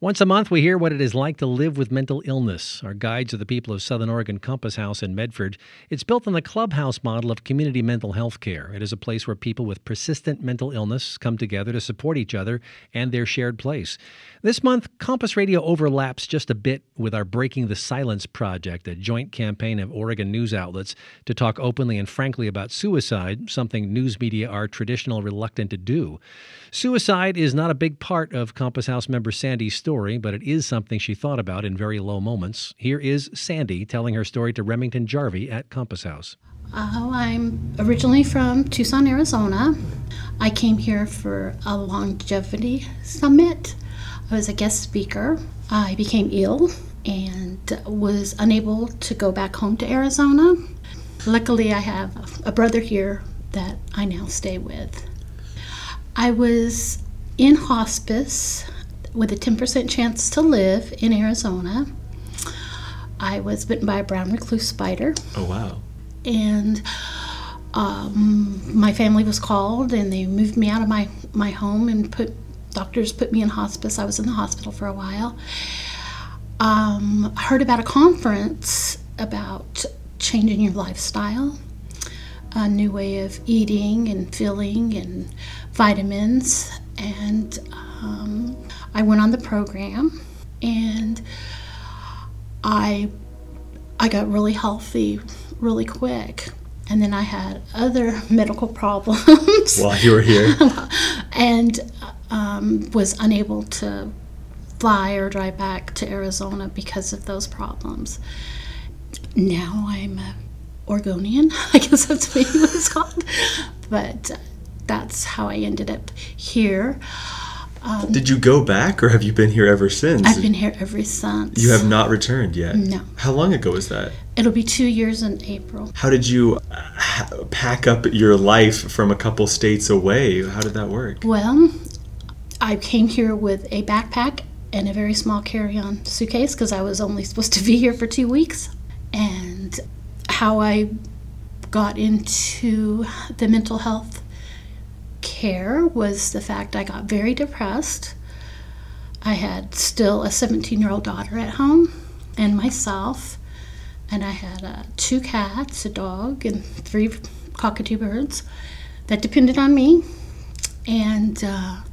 Once a month, we hear what it is like to live with mental illness. Our guides are the people of Southern Oregon Compass House in Medford. It's built on the clubhouse model of community mental health care. It is a place where people with persistent mental illness come together to support each other and their shared place. This month, Compass Radio overlaps just a bit with our Breaking the Silence project, a joint campaign of Oregon news outlets to talk openly and frankly about suicide, something news media are traditionally reluctant to do. Suicide is not a big part of Compass House member Sandy's story, but it is something she thought about in very low moments. Here is Sandy telling her story to Remington Jarvie at Compass House. I'm originally from Tucson, Arizona. I came here for a longevity summit. I was a guest speaker. I became ill and was unable to go back home to Arizona. Luckily, I have a brother here that I now stay with. I was in hospice with a 10% chance to live in Arizona. I was bitten by a brown recluse spider. Oh, wow. And my family was called, and they moved me out of my home and doctors put me in hospice. I was in the hospital for a while. I heard about a conference about changing your lifestyle, a new way of eating and feeling and vitamins, and I went on the program, and I got really healthy really quick, and then I had other medical problems while you were here, and was unable to fly or drive back to Arizona because of those problems. Now I'm a Oregonian, I guess that's what it was called, but that's how I ended up here. Did you go back, or have you been here ever since? I've been here ever since. You have not returned yet? No. How long ago was that? It'll be 2 years in April. How did you pack up your life from a couple states away? How did that work? Well, I came here with a backpack and a very small carry-on suitcase because I was only supposed to be here for 2 weeks. And how I got into the mental health care was the fact I got very depressed. I had still a 17-year-old daughter at home and myself, and I had 2 cats, a dog, and 3 cockatoo birds that depended on me, and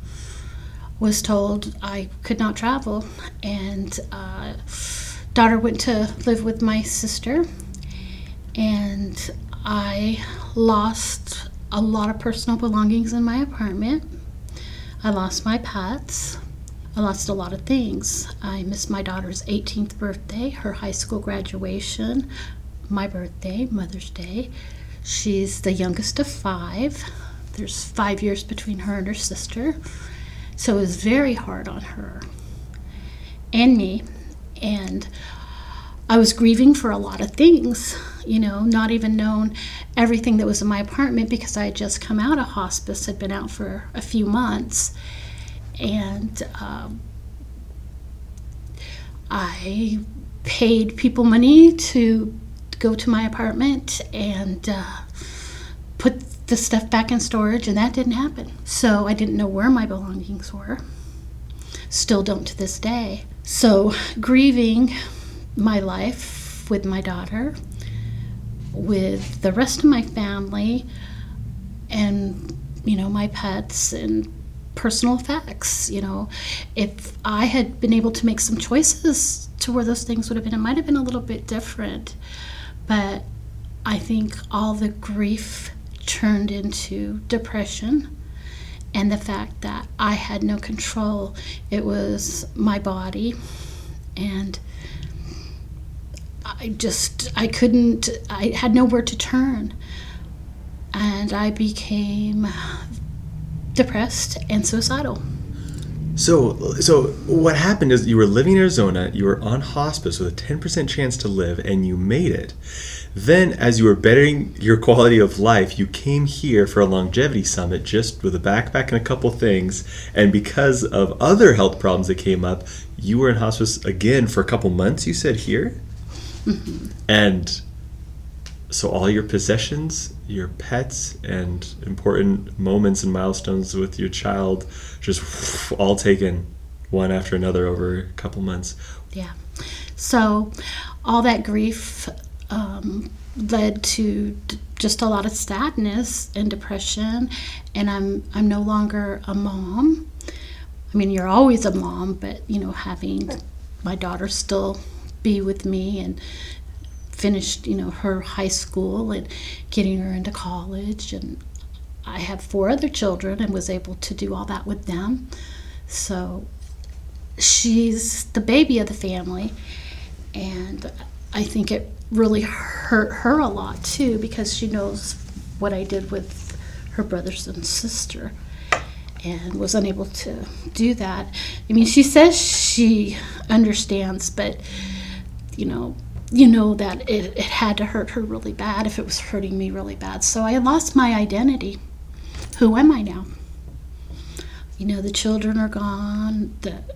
was told I could not travel. And daughter went to live with my sister, and I lost a lot of personal belongings in my apartment. I lost my pets. I lost a lot of things. I missed my daughter's 18th birthday, her high school graduation, my birthday, Mother's Day. She's the youngest of 5. There's 5 years between her and her sister. So it was very hard on her and me. And I was grieving for a lot of things, not even known everything that was in my apartment because I had just come out of hospice, had been out for a few months. And I paid people money to go to my apartment and put the stuff back in storage, and that didn't happen. So I didn't know where my belongings were. Still don't to this day. So grieving my life with my daughter, with the rest of my family, and, my pets and personal effects. If I had been able to make some choices to where those things would have been, it might have been a little bit different. But I think all the grief turned into depression, and the fact that I had no control. It was my body, and I had nowhere to turn, and I became depressed and suicidal. So what happened is you were living in Arizona, you were on hospice with a 10% chance to live, and you made it. Then, as you were bettering your quality of life, you came here for a longevity summit just with a backpack and a couple things, and because of other health problems that came up, you were in hospice again for a couple months, you said, here? Mm-hmm. And so all your possessions, your pets, and important moments and milestones with your child just all taken one after another over a couple months. Yeah. So all that grief led to just a lot of sadness and depression, and I'm no longer a mom. I mean, you're always a mom, but having my daughter still be with me and finished her high school and getting her into college, and I have 4 other children and was able to do all that with them. So she's the baby of the family, and I think it really hurt her a lot too, because she knows what I did with her brothers and sister and was unable to do that. I mean, she says she understands, but you know that it had to hurt her really bad if it was hurting me really bad. So I lost my identity. Who am I now? The children are gone,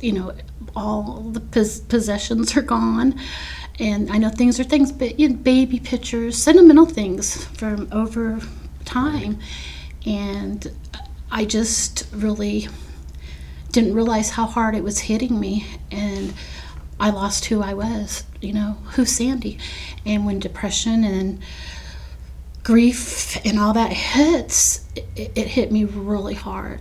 all the possessions are gone. And I know things are things, but baby pictures, sentimental things from over time. And I just really didn't realize how hard it was hitting me. And I lost who I was, who's Sandy. And when depression and grief and all that hits, it hit me really hard.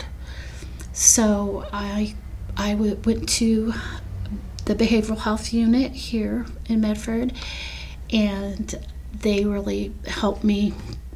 So I went to the behavioral health unit here in Medford, and they really helped me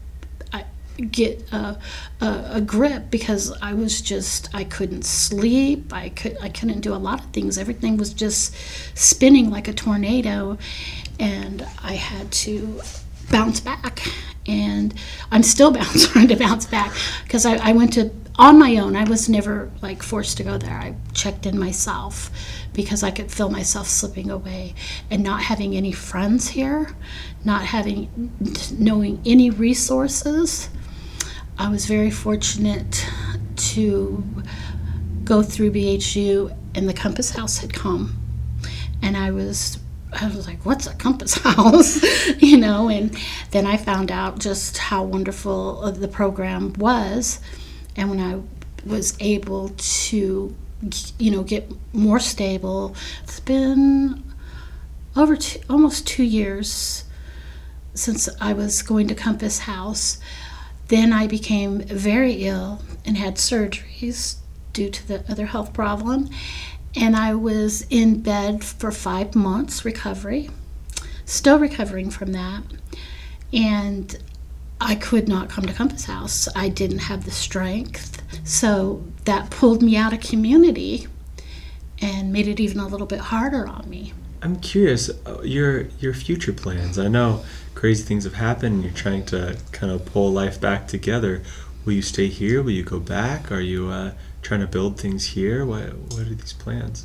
get a grip, because I couldn't sleep. I couldn't do a lot of things. Everything was just spinning like a tornado, and I had to bounce back, and I'm still trying to bounce back, because I went to on my own. I was never forced to go there. I checked in myself because I could feel myself slipping away, and not having any friends here, not knowing any resources. I was very fortunate to go through BHU, and the Compass House had come, and I was like, what's a Compass House? And then I found out just how wonderful the program was. And when I was able to, get more stable, it's been over almost 2 years since I was going to Compass House. Then I became very ill and had surgeries due to the other health problem. And I was in bed for 5 months still recovering from that. And I could not come to Compass House. I didn't have the strength. So that pulled me out of community and made it even a little bit harder on me. I'm curious, your future plans. I know crazy things have happened and you're trying to kind of pull life back together. Will you stay here? Will you go back? Are you trying to build things here? What are these plans?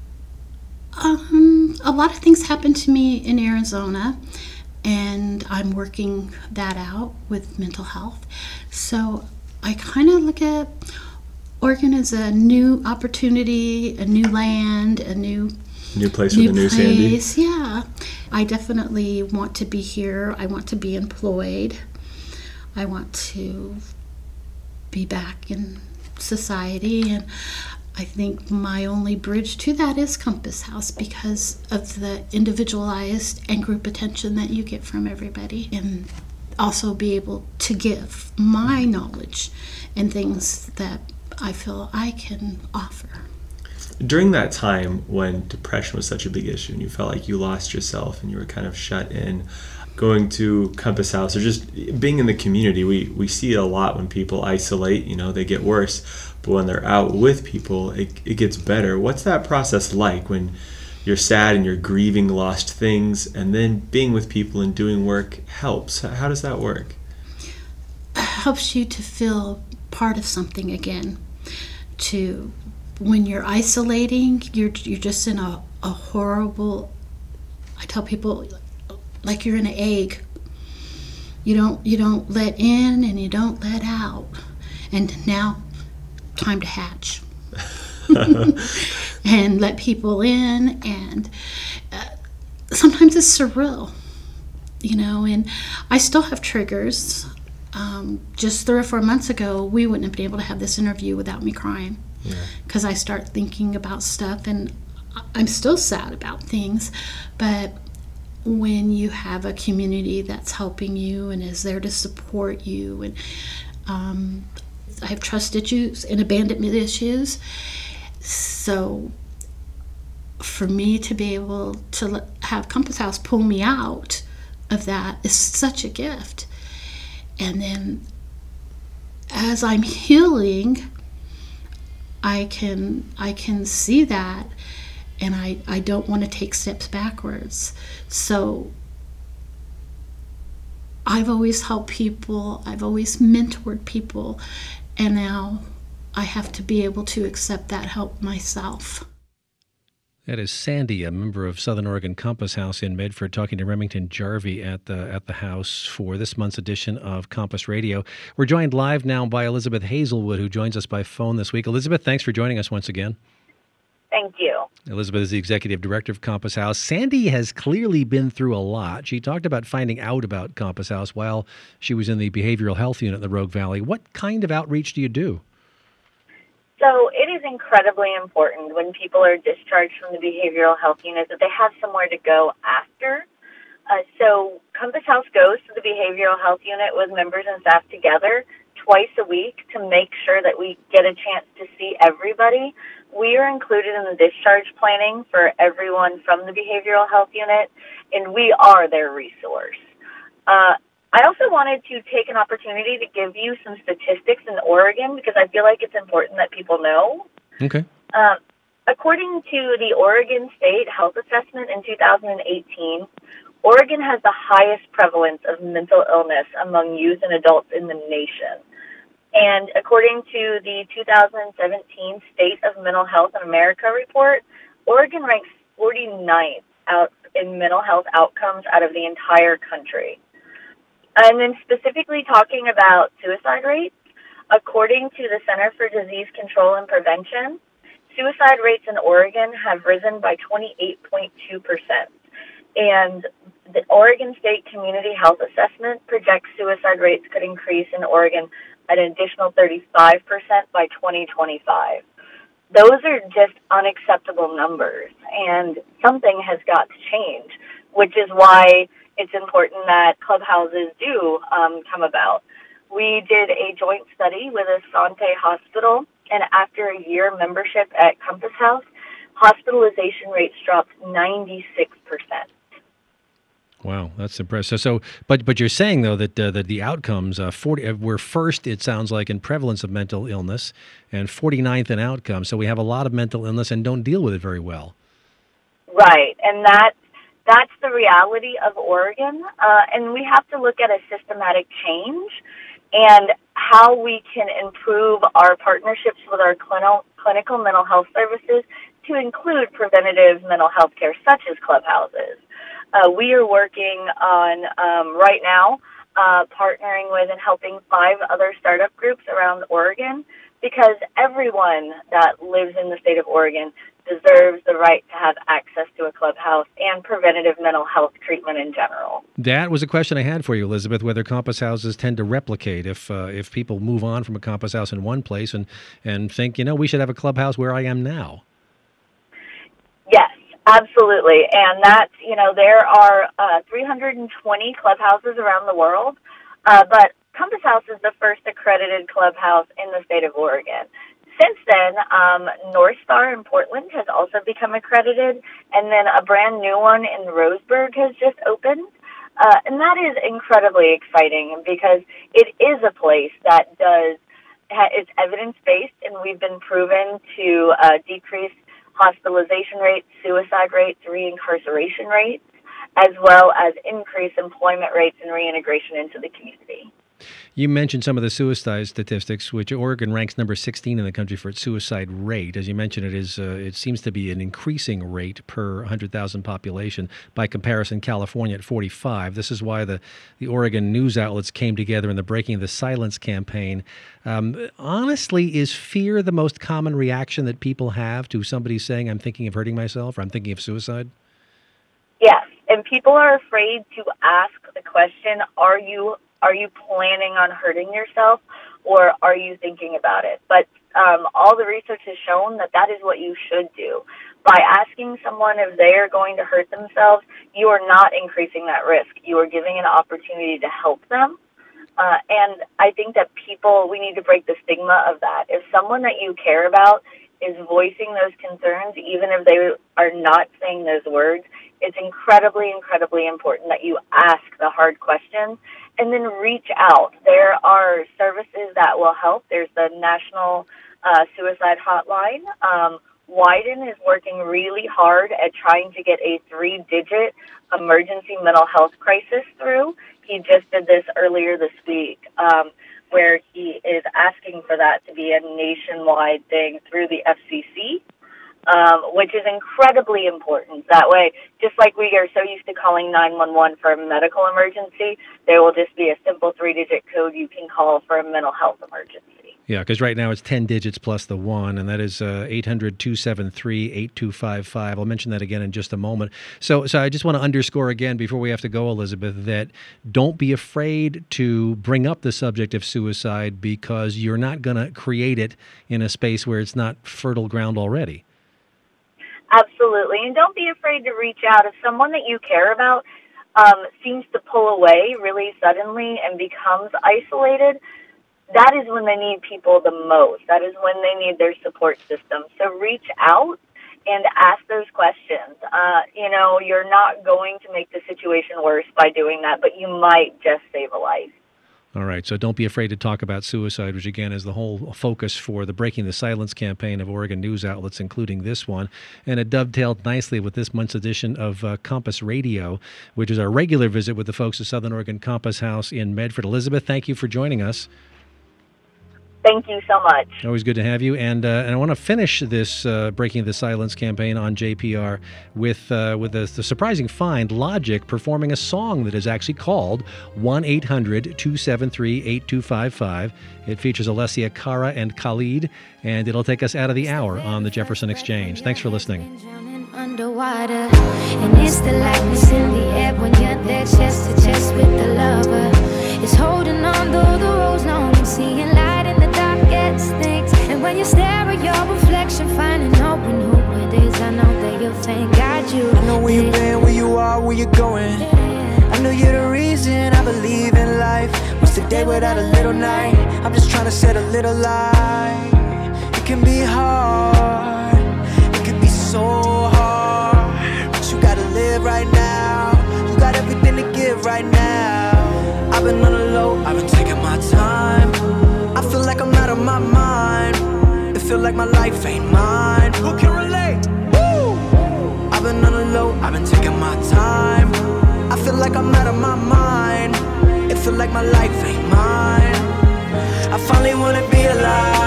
A lot of things happened to me in Arizona, and I'm working that out with mental health. So I kind of look at Oregon as a new opportunity, a new land, a new place with a new Sandy. Yeah. I definitely want to be here. I want to be employed. I want to be back in society, and I think my only bridge to that is Compass House, because of the individualized and group attention that you get from everybody, and also be able to give my knowledge and things that I feel I can offer. During that time when depression was such a big issue and you felt like you lost yourself and you were kind of shut in, going to Compass House or just being in the community, we see it a lot when people isolate, they get worse. But when they're out with people, it gets better. What's that process like when you're sad and you're grieving lost things, and then being with people and doing work helps? How does that work? It helps you to feel part of something again. When you're isolating, you're just in a horrible, I tell people, like you're in an egg. You don't let in and you don't let out. And now, time to hatch. And let people in, and sometimes it's surreal, and I still have triggers. Just 3 or 4 months ago, we wouldn't have been able to have this interview without me crying. because I start thinking about stuff, and I'm still sad about things, but when you have a community that's helping you and is there to support you, and I have trust issues and abandonment issues, so for me to be able to have Compass House pull me out of that is such a gift. And then as I'm healing, I can see that, and I don't want to take steps backwards. So I've always helped people, I've always mentored people, and now I have to be able to accept that help myself. That is Sandy, a member of Southern Oregon Compass House in Medford, talking to Remington Jarvie at the house for this month's edition of Compass Radio. We're joined live now by Elizabeth Hazelwood, who joins us by phone this week. Elizabeth, thanks for joining us once again. Thank you. Elizabeth is the executive director of Compass House. Sandy has clearly been through a lot. She talked about finding out about Compass House while she was in the behavioral health unit in the Rogue Valley. What kind of outreach do you do? So it is incredibly important when people are discharged from the behavioral health unit that they have somewhere to go after. So Compass House goes to the behavioral health unit with members and staff together twice a week to make sure that we get a chance to see everybody. We are included in the discharge planning for everyone from the behavioral health unit, and we are their resource. I also wanted to take an opportunity to give you some statistics in Oregon because I feel like it's important that people know. Okay. According to the Oregon State Health Assessment in 2018, Oregon has the highest prevalence of mental illness among youth and adults in the nation. And according to the 2017 State of Mental Health in America report, Oregon ranks 49th out in mental health outcomes out of the entire country. And then specifically talking about suicide rates, according to the Center for Disease Control and Prevention, suicide rates in Oregon have risen by 28.2%. And the Oregon State Community Health Assessment projects suicide rates could increase in Oregon at an additional 35% by 2025. Those are just unacceptable numbers, and something has got to change, which is why it's important that clubhouses do come about. We did a joint study with Asante Hospital, and after a year membership at Compass House, hospitalization rates dropped 96%. Wow, that's impressive. So, but you're saying though that the outcomes we're first, it sounds like, in prevalence of mental illness, and 49th in outcomes. So we have a lot of mental illness and don't deal with it very well. Right, and that's the reality of Oregon, and we have to look at a systematic change and how we can improve our partnerships with our clinical mental health services to include preventative mental health care, such as clubhouses. We are working on, right now, partnering with and helping 5 other startup groups around Oregon, because everyone that lives in the state of Oregon deserves the right to have access to a clubhouse and preventative mental health treatment in general. That was a question I had for you, Elizabeth, whether Compass Houses tend to replicate if people move on from a Compass House in one place and think, we should have a clubhouse where I am now. Yes, absolutely. And that's, there are 320 clubhouses around the world, but Compass House is the first accredited clubhouse in the state of Oregon. Since then, North Star in Portland has also become accredited, and then a brand new one in Roseburg has just opened. And that is incredibly exciting because it is a place that it's evidence-based, and we've been proven to decrease hospitalization rates, suicide rates, reincarceration rates, as well as increase employment rates and reintegration into the community. You mentioned some of the suicide statistics, which Oregon ranks number 16 in the country for its suicide rate. As you mentioned, it seems to be an increasing rate per 100,000 population. By comparison, California at 45. This is why the Oregon news outlets came together in the Breaking the Silence campaign. Honestly, is fear the most common reaction that people have to somebody saying, I'm thinking of hurting myself, or I'm thinking of suicide? Yes, and people are afraid to ask the question, are you planning on hurting yourself, or are you thinking about it? But all the research has shown that is what you should do. By asking someone if they are going to hurt themselves, you are not increasing that risk. You are giving an opportunity to help them. And I think that we need to break the stigma of that. If someone that you care about is voicing those concerns, even if they are not saying those words, it's incredibly, incredibly important that you ask the hard questions and then reach out. There are services that will help. There's the National Suicide Hotline. Wyden is working really hard at trying to get a 3-digit emergency mental health crisis through. He just did this earlier this week, where he is asking for that to be a nationwide thing through the FCC, which is incredibly important. That way, just like we are so used to calling 911 for a medical emergency, there will just be a simple 3-digit code you can call for a mental health emergency. Yeah, because right now it's 10 digits plus the 1, and that is 800-273-8255. I'll mention that again in just a moment. So I just want to underscore again before we have to go, Elizabeth, that don't be afraid to bring up the subject of suicide, because you're not going to create it in a space where it's not fertile ground already. Absolutely. And don't be afraid to reach out. If someone that you care about seems to pull away really suddenly and becomes isolated, that is when they need people the most. That is when they need their support system. So reach out and ask those questions. You're not going to make the situation worse by doing that, but you might just save a life. All right, so don't be afraid to talk about suicide, which again is the whole focus for the Breaking the Silence campaign of Oregon news outlets, including this one. And it dovetailed nicely with this month's edition of Compass Radio, which is our regular visit with the folks at Southern Oregon Compass House in Medford. Elizabeth, thank you for joining us. Thank you so much. Always good to have you. And I want to finish this Breaking the Silence campaign on JPR with the surprising find, Logic performing a song that is actually called 1-800-273-8255. It features Alessia Cara and Khalid, and it'll take us out of the hour on the Jefferson Exchange. Thanks for listening. Underwater, and it's the lightness in the air when you're there chest to chest with the lover. It's holding on though the road's long and seeing light in the darkest things. And when you stare at your reflection, finding hope in who it is, I know that you'll thank God you. I know where you've been, where you are, where you're going. I know you're the reason I believe in life. What's the day without a little night? I'm just trying to set a little light. It can be hard, it can be so hard, but you gotta live right now. You got everything to give right now. I've been on the low, I've been taking my time. I feel like I'm out of my mind. It feel like my life ain't mine. Who can relate? Woo! I've been on the low, I've been taking my time. I feel like I'm out of my mind. It feel like my life ain't mine. I finally wanna be alive.